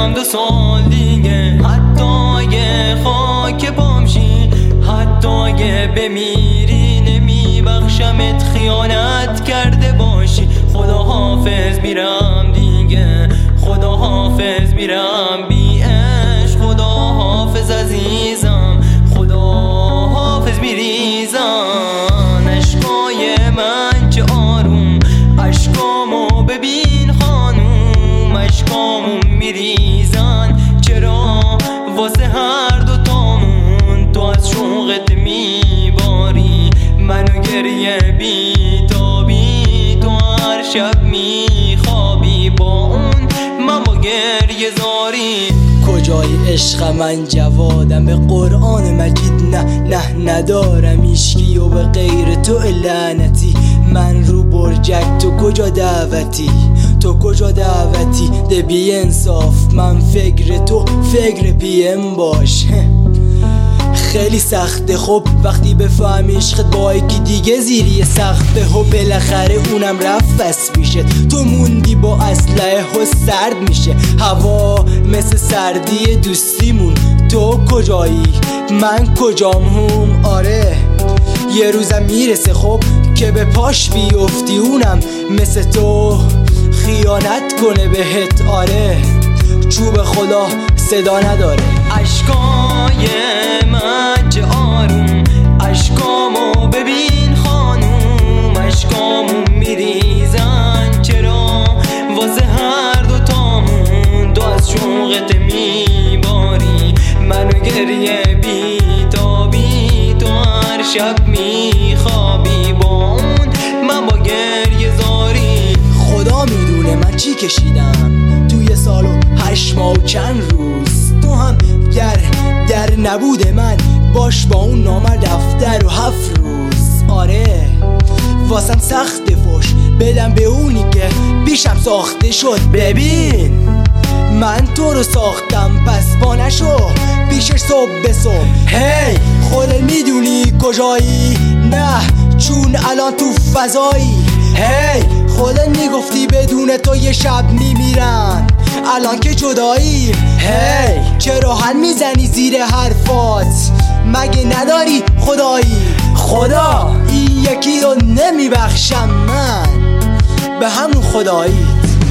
میرم 2 سال دیگه، حتی اگه خاک پامشی، حتی اگه بمیری نمیبخشمت خیانت کرده باشی. خدا حافظ میرم دیگه، خدا حافظ میرم بی عشق، خدا حافظ عزیزم، خدا حافظ میریزم. عشقای من چه آروم، عشقامو ببین خانوم، عشقامو میریزن چرا واسه هر دو تامون. تو از شوقت میباری منو گریه بیتابی، تو هر شب میخوابی با اون من با گریه زاری. کجای عشق من جوادم به قرآن مجید، نه ندارم ایشکی و به غیر تو لعنتی. من رو برجک تو کجا دعوتی، تو کجا دعوتی ده بی انصاف. من فکر تو فکر پیم باش. خیلی سخته خب وقتی بفهمی عشقت با یکی دیگه زیری سخته و بالاخره اونم رفت از پیشت. تو موندی با اسلحه و سرد میشه هوا مثل سردی دوستیمون. تو کجایی من کجام هم، آره یه روزم میرسه خب که به پاش بیفتی اونم مثل تو خیانت کنه بهت. آره چوب خدا صدا نداره. عشقای من چه آروم، عشقامو ببین خانوم، عشقامو میریزن چرا واسه هر دو تامون. تو از شوقت میباری منو گریه بیتابی، تو هر شب میخوابی با اون من با گریه زاری. خدا میدونه من چی کشیدم توی سال و 8 ماه و چند روز. تو هم در نبود من باش با اون نامرد دفتر و 7 روز. آره واسم سخت فوش بدم به اونی که بیشم ساخته شد. ببین من تو رو ساختم پس با نشو پیشش صبح به صبح. هی خودت میدونی کجایی، نه چون الان تو فضایی. هی خودت میگفتی بدون تو یه شب میمیرن، الان که جدایی. هی چرا حل میزنی زیر حرفات، مگه نداری خدایی؟ خدا این یکی رو نمیبخشم من به همون خدایی.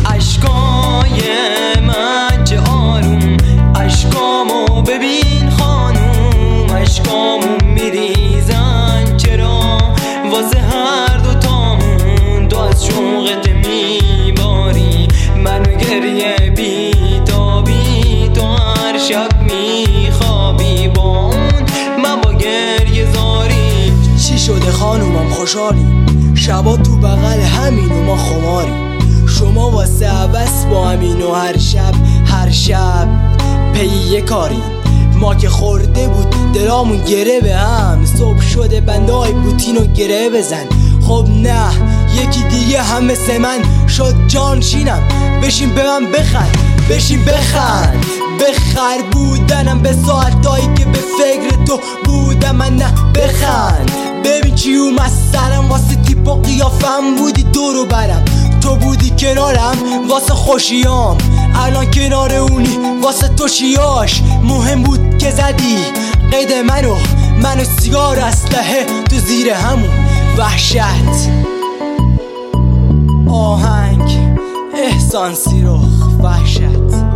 عشقای من چه آروم، عشقامو ببین خانوم، عشقامو میریزن چرا واسه هر دو تامون. تو از شوقت میباری منو گریه بیتابی، تو هر شب میخوابی با اون من با گریه زاری. چی شده خانومم خوشحالی؟ شبا تو بغل همین و ما خماری. شما واسه عبس با همین و هر شب پی یه کاری. ما که خورده بود دلامون گره به هم، صبح شده بندای بوتینو گره بزن. خب نه یکی دیگه هم مثل من شد جانشینم، بشین به من بخند، بشین بخند. بخر بودنم به ساعتایی که به فکر تو بودم من، نه بخند. ببین چی اومد سرم واسه تیپ و قیافم بودی دورو برم، تو بودی کنارم واسه خوشیام، الان کنار اونی واسه تو شیاش. مهم بود که زدی قید منو سیگار اسلحه تو زیر همون وحشت. آهنگ احسان سیرخ وحشت.